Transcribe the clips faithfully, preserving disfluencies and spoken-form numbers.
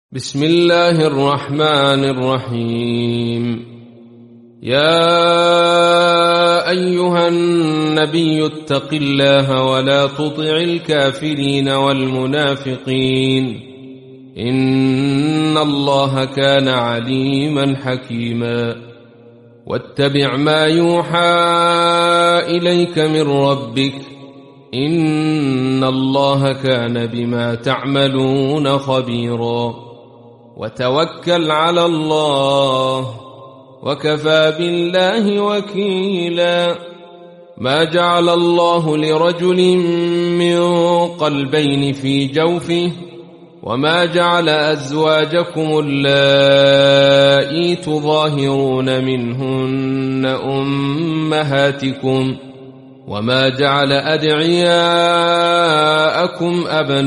بسم الله الرحمن الرحيم. يا أيها النبي اتق الله ولا تطع الكافرين والمنافقين إن الله كان عليما حكيما. واتبع ما يوحى إليك من ربك إن الله كان بما تعملون خبيرا. وتوكل على الله وكفى بالله وكيلا. ما جعل الله لرجل من قلبين في جوفه وما جعل أزواجكم اللائي تظاهرون منهن أمهاتكم وما جعل أدعياءكم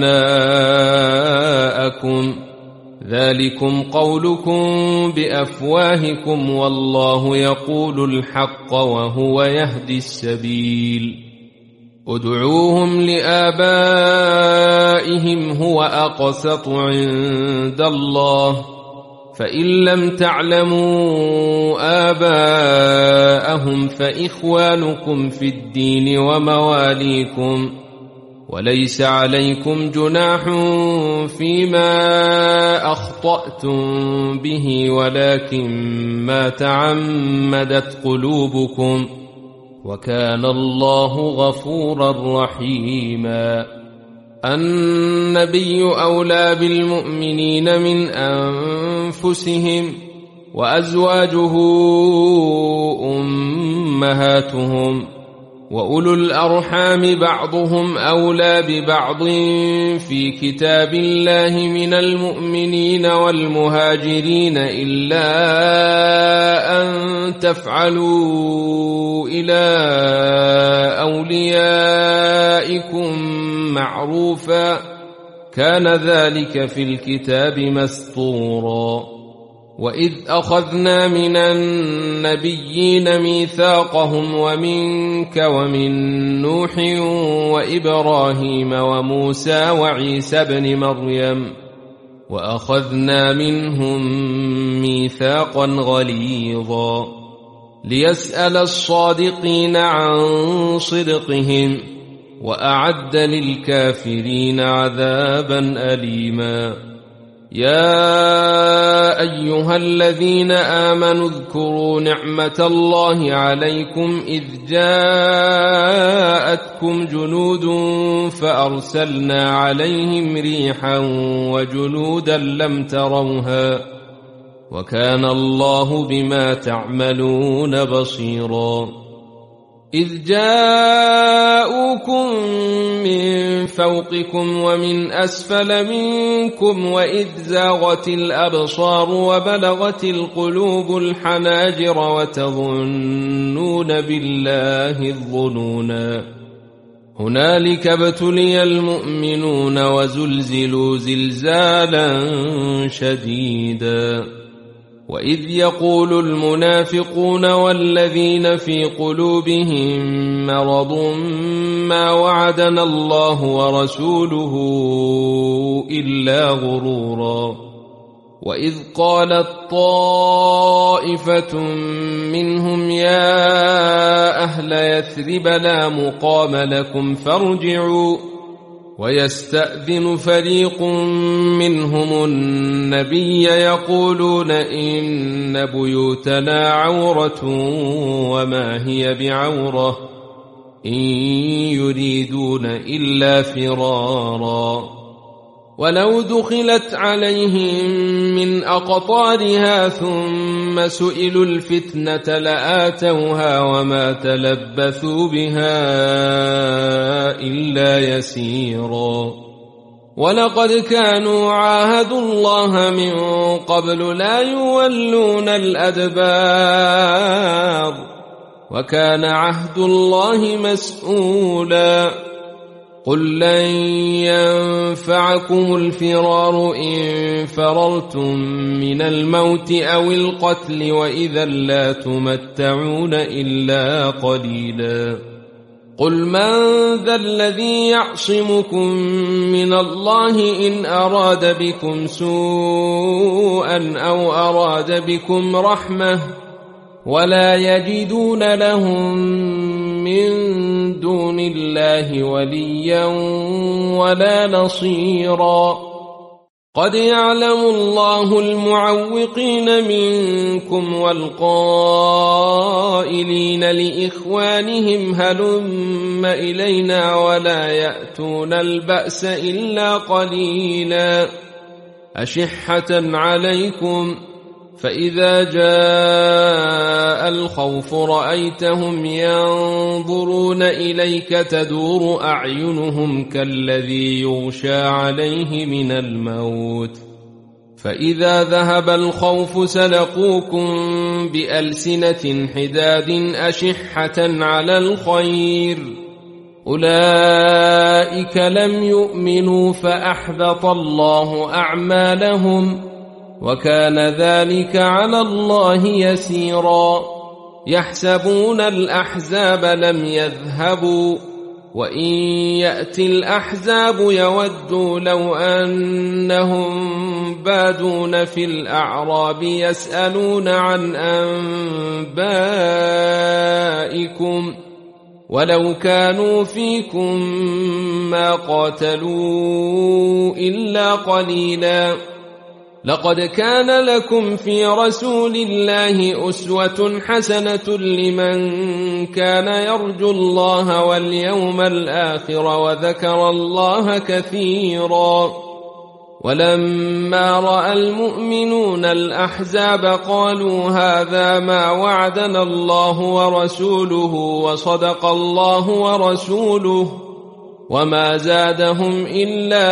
أبناءكم ذلكم قولكم بأفواهكم والله يقول الحق وهو يهدي السبيل. ادعوهم لآبائهم هو أقسط عند الله فإن لم تعلموا آباءهم فإخوانكم في الدين ومواليكم وليس عليكم جناح فيما أخطأتم به ولكن ما تعمدت قلوبكم وكان الله غفورا رحيما. النبي أولى بالمؤمنين من أنفسهم وأزواجه أمهاتهم وأولو الأرحام بعضهم أولى ببعض في كتاب الله من المؤمنين والمهاجرين إلا أن تفعلوا إلى أوليائكم معروفا كان ذلك في الكتاب مسطورا. وإذ أخذنا من النبيين ميثاقهم ومنك ومن نوح وإبراهيم وموسى وعيسى بن مريم وأخذنا منهم ميثاقا غليظا ليسأل الصادقين عن صدقهم وأعد للكافرين عذابا أليما. يا أيها الذين آمنوا اذكروا نعمة الله عليكم إذ جاءتكم جنود فأرسلنا عليهم ريحا وجنودا لم تروها وكان الله بما تعملون بصيرا. إذ جاءوكم من فوقكم ومن أسفل منكم وإذ زاغت الأبصار وبلغت القلوب الحناجر وتظنون بالله الظنونا. هنالك ابتلي المؤمنون وزلزلوا زلزالا شديدا. وإذ يقول المنافقون والذين في قلوبهم مرض ما وعدنا الله ورسوله إلا غرورا. وإذ قالت طائفة منهم يا أهل يثرب لا مقام لكم فارجعوا ويستأذن فريق منهم النبي يقولون إن بيوتنا عورة وما هي بعورة إن يريدون إلا فرارا. ولو دخلت عليهم من أقطارها ثم سئلوا الفتنة لآتوها وما تلبثوا بها إلا يسيرا. ولقد كانوا عاهدوا الله من قبل لا يولون الأدبار وكان عهد الله مسؤولا. قل لن ينفعكم الفرار إن فررتم من الموت أو القتل وإذا لا تمتعون إلا قليلا. قل من ذا الذي يعصمكم من الله إن أراد بكم سوءا أو أراد بكم رحمة ولا يجدون لهم من دون الله وليا ولا نصيرا قد يعلم الله المعوقين منكم والقائلين لإخوانهم هلم إلينا ولا يأتون البأس إلا قليلا أشحة عليكم فإذا جاء الخوف رأيتهم ينظرون إليك تدور أعينهم كالذي يغشى عليه من الموت فإذا ذهب الخوف سلقوكم بألسنة حداد أشحة على الخير أولئك لم يؤمنوا فأحبط الله أعمالهم وكان ذلك على الله يسيرا يحسبون الأحزاب لم يذهبوا وإن يأتي الأحزاب يودوا لو أنهم بادون في الأعراب يسألون عن أنبائكم ولو كانوا فيكم ما قاتلوا إلا قليلا لقد كان لكم في رسول الله أسوة حسنة لمن كان يرجو الله واليوم الآخر وذكر الله كثيرا ولما رأى المؤمنون الأحزاب قالوا هذا ما وعدنا الله ورسوله وصدق الله ورسوله وما زادهم إلا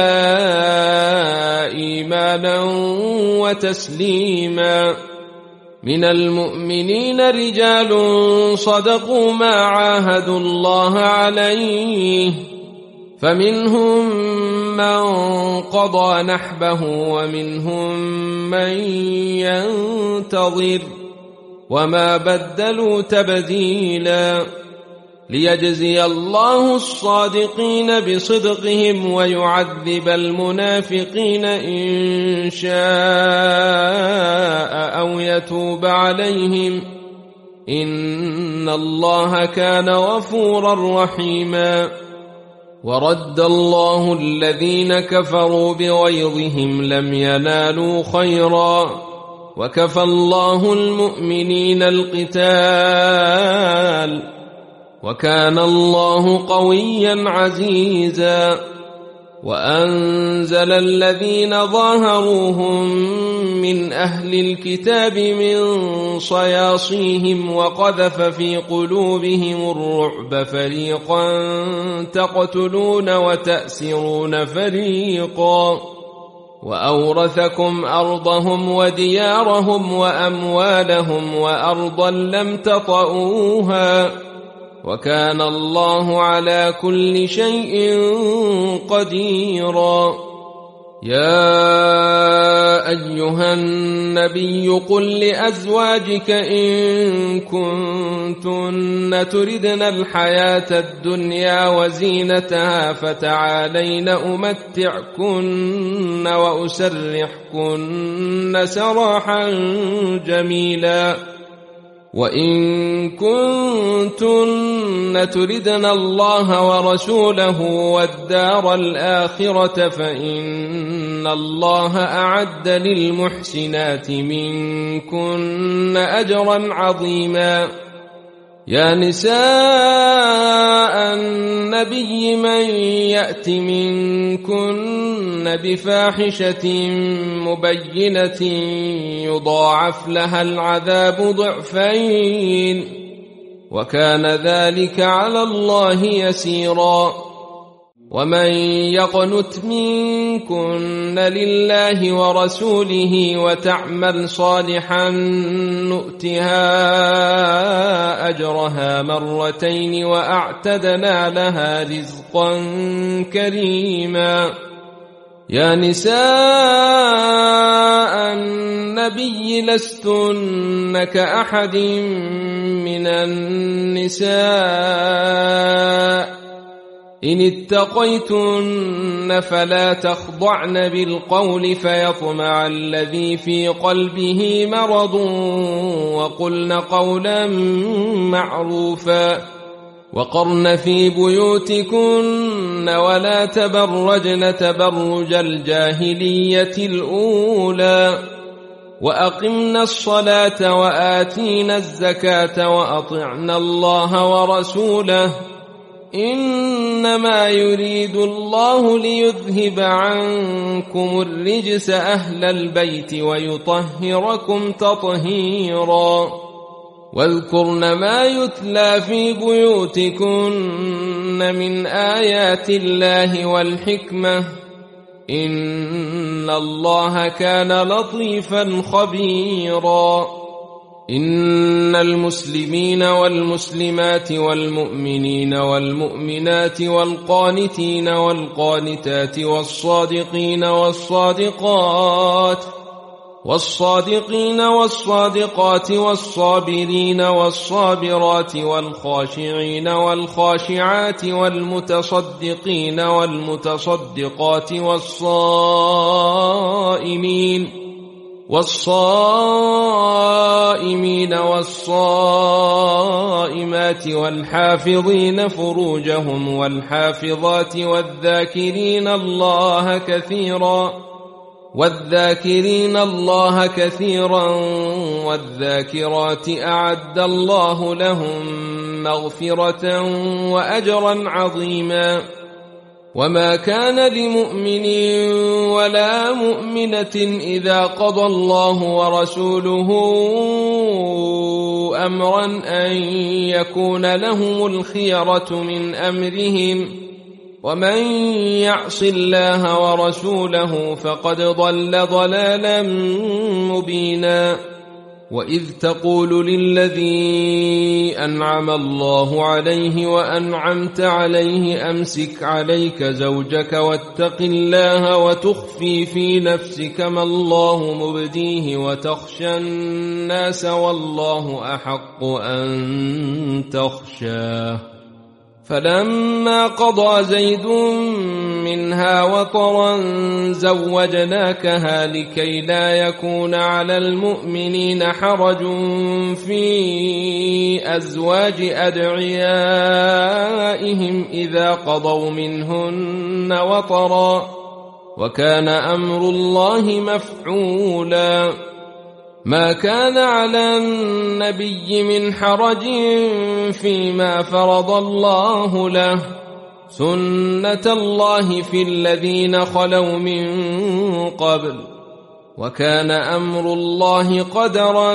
إيمانا وتسليما من المؤمنين رجال صدقوا ما عاهدوا الله عليه فمنهم من قضى نحبه ومنهم من ينتظر وما بدلوا تبديلا ليجزي الله الصادقين بصدقهم ويعذب المنافقين إن شاء أو يتوب عليهم إن الله كان غفورا رحيما ورد الله الذين كفروا بغيظهم لم ينالوا خيرا وكفى الله المؤمنين القتال وكان الله قويا عزيزا وأنزل الذين ظاهروهم من أهل الكتاب من صياصيهم وقذف في قلوبهم الرعب فريقا تقتلون وتأسرون فريقا وأورثكم أرضهم وديارهم وأموالهم وأرضا لم تطئوها وكان الله على كل شيء قديرا يا أيها النبي قل لأزواجك إن كنتن تردن الحياة الدنيا وزينتها فتعالين أمتعكن وأسرحكن سراحا جميلا وإن كنتن تردن الله ورسوله والدار الآخرة فإن الله أعد للمحسنات منكن أجرا عظيما يا نساء النبي من يأت منكن بفاحشة مبينة يضاعف لها العذاب ضعفين وكان ذلك على الله يسيرا ومن يقنت منكن لله ورسوله وتعمل صالحا نؤتها أجرها مرتين وأعتدنا لها رزقا كريما يا نساء النبي النبي لستن كأحد من النساء إن اتقيتن فلا تخضعن بالقول فيطمع الذي في قلبه مرض وقلن قولا معروفا وقرن في بيوتكن ولا تبرجن تبرج الجاهلية الأولى وأقمنا الصلاة وآتينا الزكاة وأطعنا الله ورسوله إنما يريد الله ليذهب عنكم الرجس أهل البيت ويطهركم تطهيرا واذكرن ما يتلى في بيوتكن من آيات الله والحكمة إن الله كان لطيفا خبيرا إن المسلمين والمسلمات والمؤمنين والمؤمنات والقانتين والقانتات والصادقين والصادقات والصادقين والصادقات والصابرين والصابرات والخاشعين والخاشعات والمتصدقين والمتصدقات والصائمين والصائمين والصائمات والحافظين فروجهم والحافظات والذاكرين الله كثيرا والذاكرين الله كثيرا والذاكرات أعد الله لهم مغفرة وأجرا عظيما وما كان لمؤمن ولا مؤمنة إذا قضى الله ورسوله أمرا أن يكون لهم الخيرة من أمرهم ومن يعص الله ورسوله فقد ضل ضلالا مبينا وإذ تقول للذي أنعم الله عليه وأنعمت عليه أمسك عليك زوجك واتق الله وتخفي في نفسك ما الله مبديه وتخشى الناس والله أحق أن تخشاه فلما قضى زيد منها وطرا زوجناكها لكي لا يكون على المؤمنين حرج في أزواج أدعيائهم إذا قضوا منهن وطرا وكان أمر الله مفعولا ما كان على النبي من حرج فيما فرض الله له سنة الله في الذين خلوا من قبل وكان أمر الله قدرا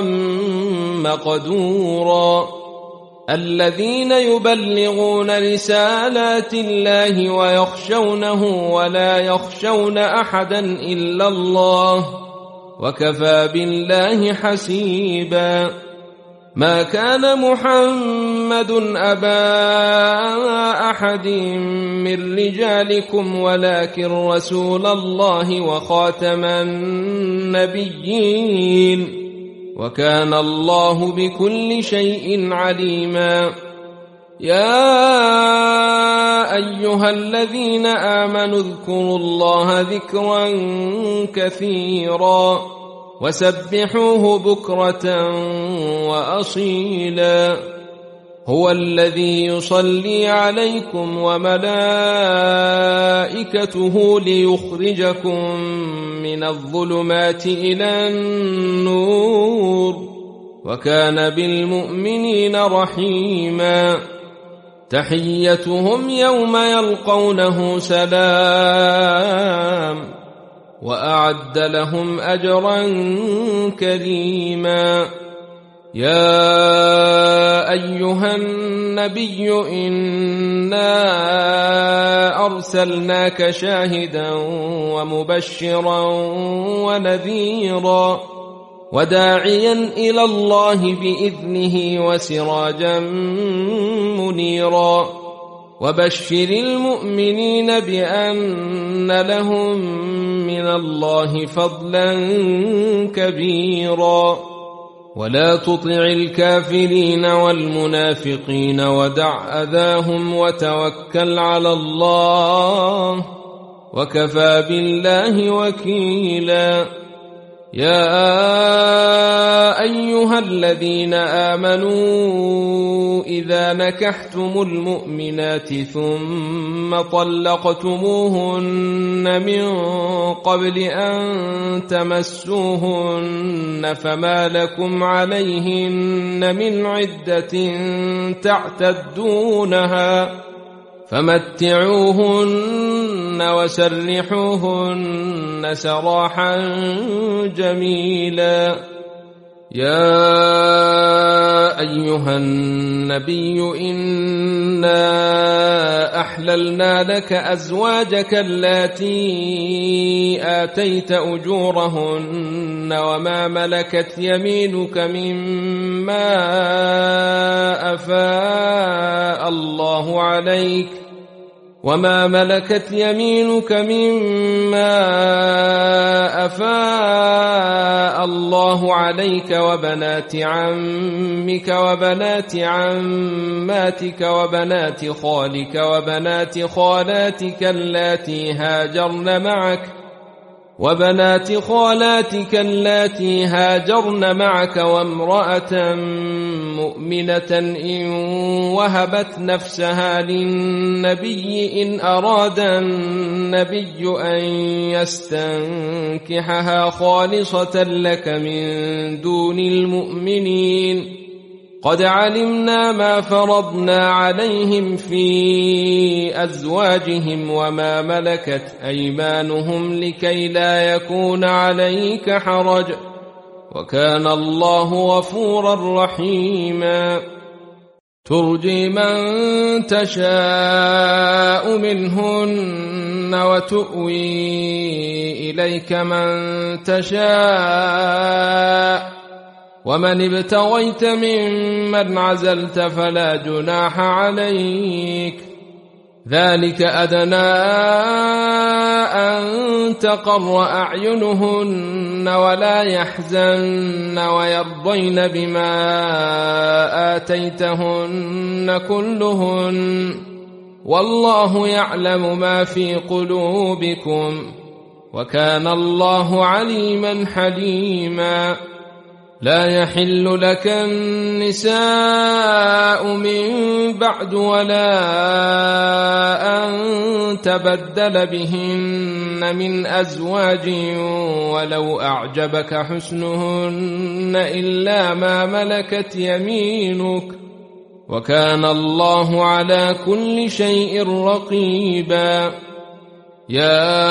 مقدورا الذين يبلغون رسالات الله ويخشونه ولا يخشون أحدا إلا الله وكفى بالله حسيبا ما كان محمد أبا أحد من رجالكم ولكن رسول الله وخاتم النبيين وكان الله بكل شيء عليما يا أيها الذين آمنوا اذكروا الله ذكرا كثيرا وسبحوه بكرة وأصيلا هو الذي يصلي عليكم وملائكته ليخرجكم من الظلمات إلى النور وكان بالمؤمنين رحيما تحيتهم يوم يلقونه سلام وأعد لهم أجرا كريما يا أيها النبي إنا أرسلناك شاهدا ومبشرا ونذيرا وداعيا إلى الله بإذنه وسراجا منيرا وبشر المؤمنين بأن لهم من الله فضلا كبيرا ولا تطع الكافرين والمنافقين ودع أذاهم وتوكل على الله وكفى بالله وكيلا يا أيها الذين آمنوا إذا نكحتم المؤمنات ثم طلقتموهن من قبل أن تمسوهن فما لكم عليهن من عدة تعتدونها فمتعوهن وسرحوهن سراحا جميلا يا أيها النبي إنا أحللنا لك أزواجك اللاتي آتيت أجورهن وما ملكت يمينك مما أفاء الله عليك وما ملكت يمينك مما أفاء الله عليك وبنات عمك وبنات عماتك وبنات خالك وبنات خالاتك اللاتي هاجرن معك وبنات خالاتك اللاتي هاجرن معك وامرأة مؤمنة إن وهبت نفسها للنبي إن أراد النبي أن يستنكحها خالصة لك من دون المؤمنين قد علمنا ما فرضنا عليهم في أزواجهم وما ملكت أيمانهم لكي لا يكون عليك حرج وكان الله غفورا رحيما ترجي من تشاء منهن وتؤوي إليك من تشاء ومن ابتغيت ممن عزلت فلا جناح عليك ذلك أدنى أن تقر أعينهن ولا يحزن ويرضين بما آتيتهن كلهن والله يعلم ما في قلوبكم وكان الله عليما حليما لا يحل لك النساء من بعد ولا أن تبدل بهن من أزواج ولو أعجبك حسنهن إلا ما ملكت يمينك وكان الله على كل شيء رقيبا يا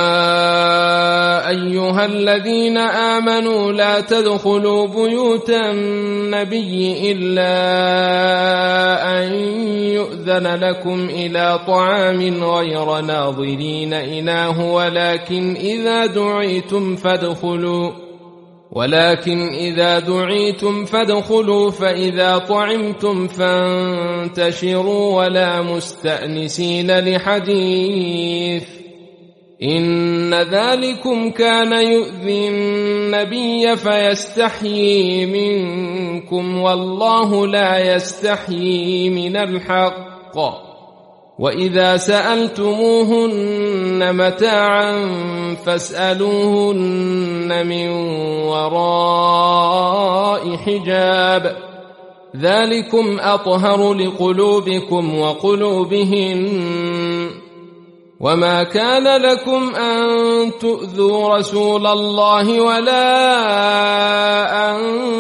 أيها الذين آمنوا لا تدخلوا بيوت النبي إلا أن يؤذن لكم إلى طعام غير ناظرين إناه ولكن إذا دعيتم فادخلوا ولكن إذا دعيتم فادخلوا فإذا طعمتم فانتشروا ولا مستأنسين لحديث إن ذلكم كان يؤذي النبي فيستحيي منكم والله لا يستحيي من الحق وإذا سألتموهن متاعا فاسألوهن من وراء حجاب ذلكم أطهر لقلوبكم وقلوبهن وما كان لكم أن تؤذوا رسول الله ولا أن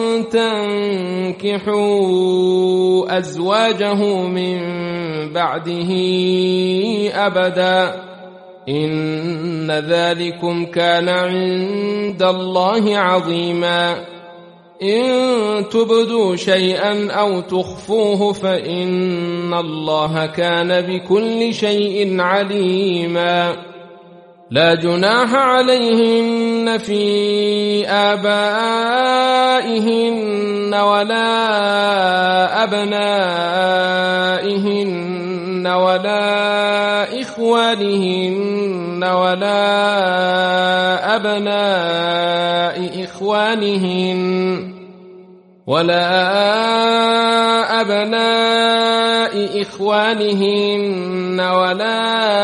تنكحوا أزواجه من بعده أبدا إن ذلكم كان عند الله عظيما إن تبدوا شيئا أو تخفوه فإن الله كان بكل شيء عليما لا جناح عليهن في آبائهن ولا أبنائهن ولا إخوانهن ولا أبناء إخوانهن ولا أبناء إخوانهن ولا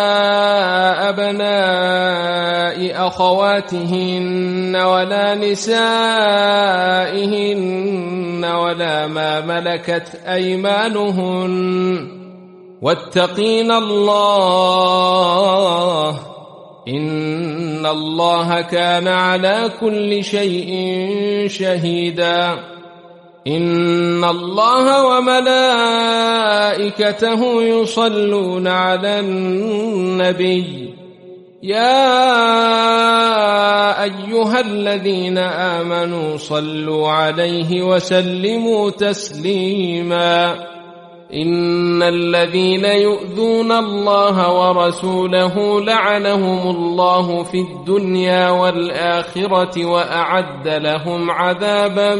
أبناء أخواتهن ولا نسائهن ولا ما ملكت أيمانهن واتقين الله إن الله كان على كل شيء شهيدا إن الله وملائكته يصلون على النبي يا أيها الذين آمنوا صلوا عليه وسلموا تسليما إن الذين يؤذون الله ورسوله لعنهم الله في الدنيا والآخرة وأعد لهم عذابا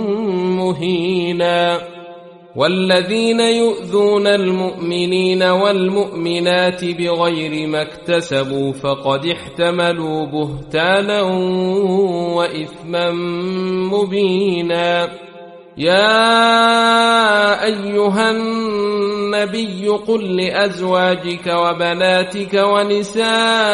مهينا والذين يؤذون المؤمنين والمؤمنات بغير ما اكتسبوا فقد احتملوا بهتانا وإثما مبينا يا أيها النبي قل لأزواجك وبناتك ونساء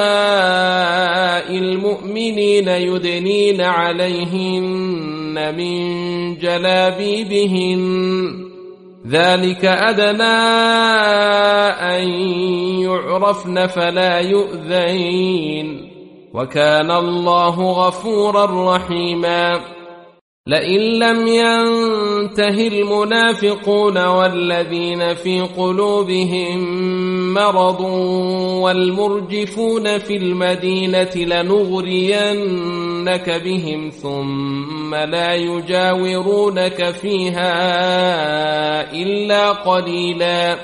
المؤمنين يدنين عليهن من جلابيبهن ذلك أدنى أن يعرفن فلا يؤذين وكان الله غفورا رحيما لئن لم ينته المنافقون والذين في قلوبهم مرض والمرجفون في المدينة لنغرينك بهم ثم لا يجاورونك فيها إلا قليلا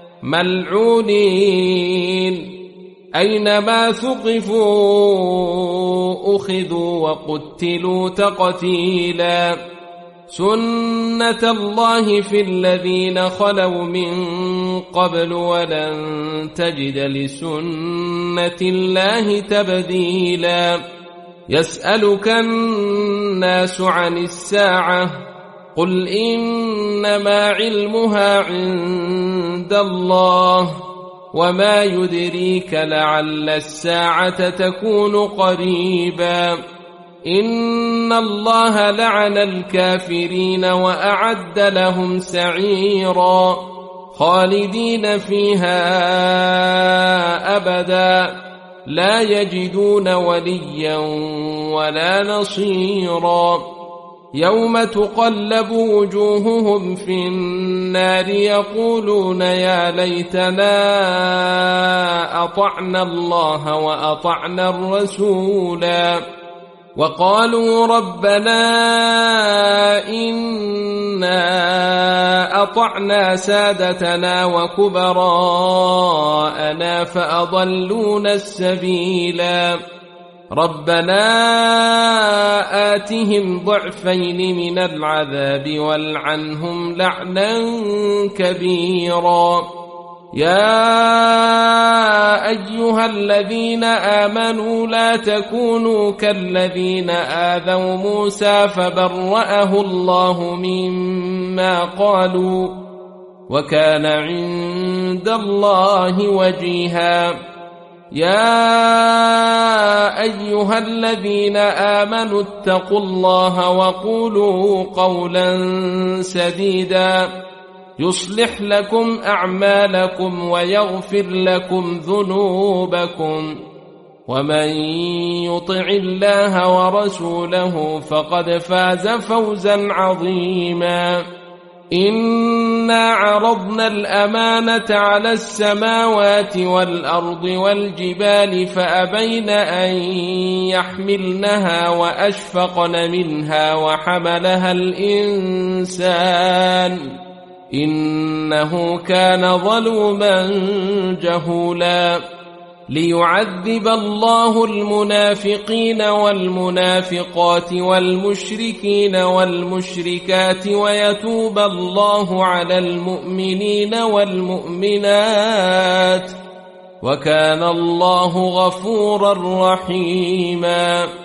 ملعونين أينما ثقفوا أخذوا وقتلوا تقتيلا سنة الله في الذين خلوا من قبل ولن تجد لسنة الله تبديلا يسألك الناس عن الساعة قل إنما علمها عند الله وما يدريك لعل الساعة تكون قريبا إن الله لعن الكافرين وأعد لهم سعيرا خالدين فيها أبدا لا يجدون وليا ولا نصيرا يوم تقلب وجوههم في النار يقولون يا ليتنا أطعنا الله وأطعنا الرسولا وقالوا ربنا إنا أطعنا سادتنا وكبراءنا فأضلونا السبيلا ربنا آتهم ضعفين من العذاب والعنهم لعنا كبيرا يا أيها الذين آمنوا لا تكونوا كالذين آذوا موسى فبرأه الله مما قالوا وكان عند الله وجيها يا أيها الذين آمنوا اتقوا الله وقولوا قولا سديدا يصلح لكم أعمالكم ويغفر لكم ذنوبكم ومن يطع الله ورسوله فقد فاز فوزا عظيما إنا عرضنا الأمانة على السماوات والأرض والجبال فأبين أن يحملنها وأشفقن منها وحملها الإنسان إنه كان ظلوما جهولا ليعذب الله المنافقين والمنافقات والمشركين والمشركات ويتوب الله على المؤمنين والمؤمنات وكان الله غفورا رحيما.